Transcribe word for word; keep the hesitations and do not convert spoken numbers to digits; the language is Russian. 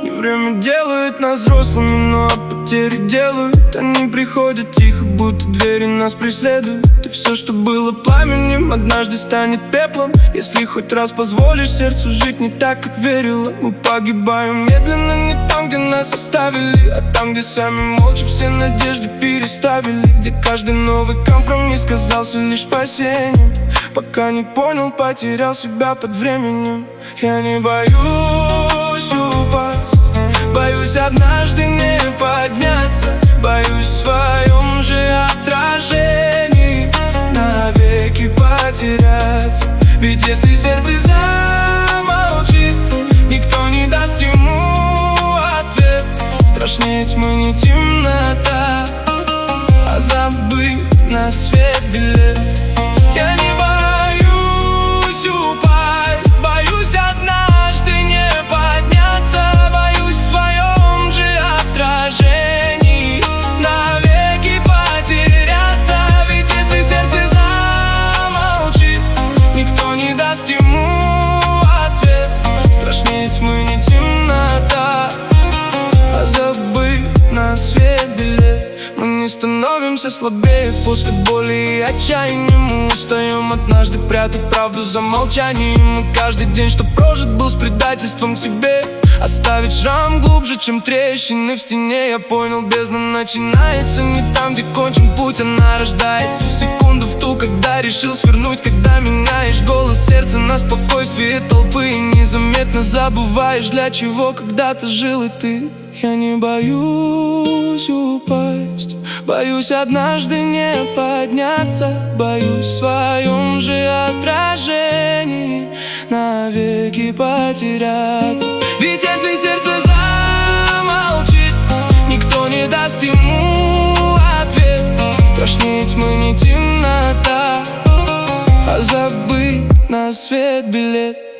Не время делает нас взрослыми, но от потери делают. Они приходят тихо, будто двери нас преследуют. И все, что было пламенем, однажды станет пеплом. Если хоть раз позволишь сердцу жить не так, как верила. Мы погибаем медленно, не там, где нас оставили, а там, где сами молча все надежды переставили. Где каждый новый компромисс казался лишь спасением. Пока не понял, потерял себя под временем. Я не боюсь упасть, боюсь однажды не подняться. Боюсь в своем же отражении навеки потеряться. Ведь если сердце замолчит, никто не даст ему ответ. Страшнее тьмы не темнота, а забыть на свет билет. Я не боюсь упасть, боюсь однажды не подняться. Боюсь в своем же отражении навеки потеряться. Ведь если сердце замолчит, никто не даст ему ответ. Страшнее тьмы не темнота, а забыть на свет билет. Мы не становимся слабее после боли и отчаяния. Мы устаем однажды прятать правду за молчанием. И каждый день, что прожит, был с предательством к себе. Оставить шрам глубже, чем трещины в стене. Я понял, бездна начинается не там, где кончен путь. Она рождается в секунду, в ту, когда решил свернуть. Когда меняешь голос сердца на спокойствие толпы, и незаметно забываешь, для чего когда-то жил и ты. Я не боюсь упасть, боюсь однажды не подняться. Боюсь в своем же отражении навеки потеряться. Ведь если сердце замолчит, никто не даст ему ответ. Страшнее тьмы не темнота, а забыть на свет билет.